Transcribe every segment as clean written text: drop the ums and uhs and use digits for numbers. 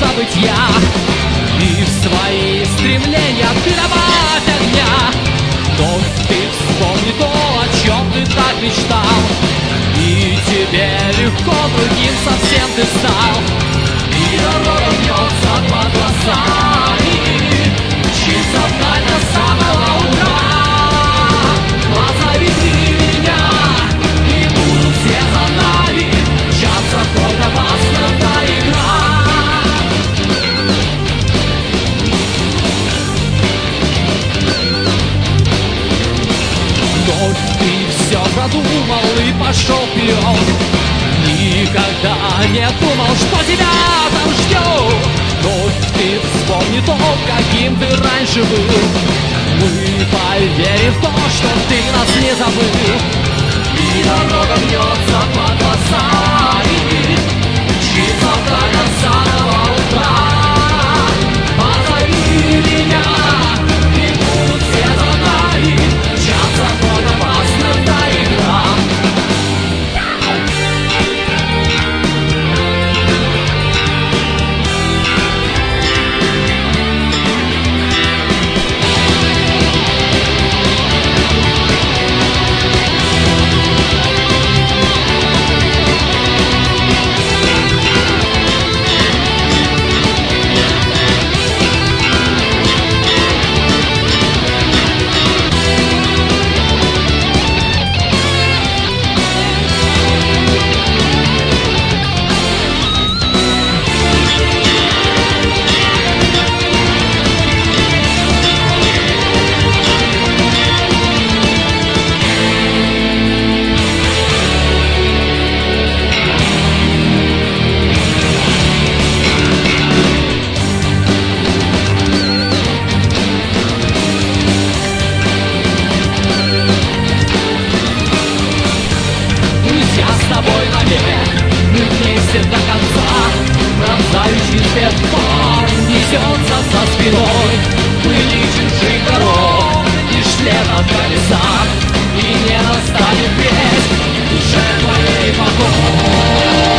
забытья. И в свои стремления ты добавь огня. Но ты вспомни то, о чем ты так мечтал, и тебе легко, другим совсем ты стал. И дорога бьется под глазами, мчится вдаль до самого утра. Позови меня, и будут все за нами мчаться, только опасная игра. Но ты все продумал и пошел вперед, никогда не думал, что тебя там ждет. Но ты вспомни то, каким ты раньше был. Мы поверим в то, что ты нас не забыл. И дорога бьется под глазами, мчится вдаль до самого утра. Позови меня, и будут все за нами мчаться, вот опасная игра. До конца пронзающий свет фар несется за спиной. Пыли чужих дорог и след от колеса, и не настанет весь душе твоей покой.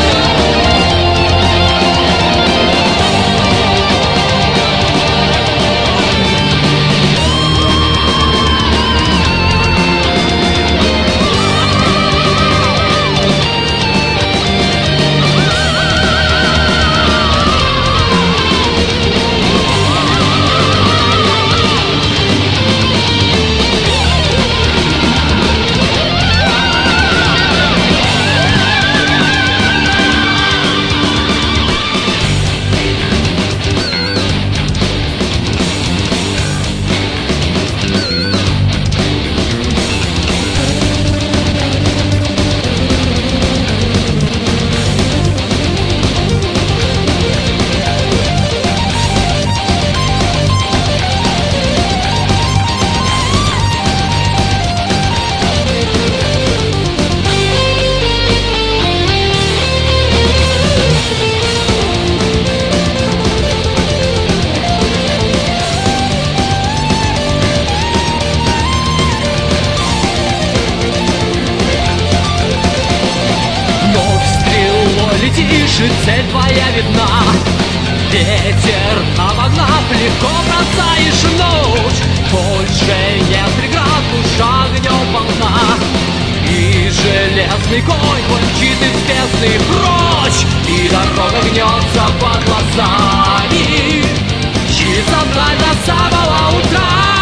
Летишь, и цель твоя видна. Ветер обогнав, легко бросаешь ночь. Больше нет преград, душа огнем полна. И железный конь мчит из бездны прочь. И дорога гнется под глазами, мчится вдаль до самого утра.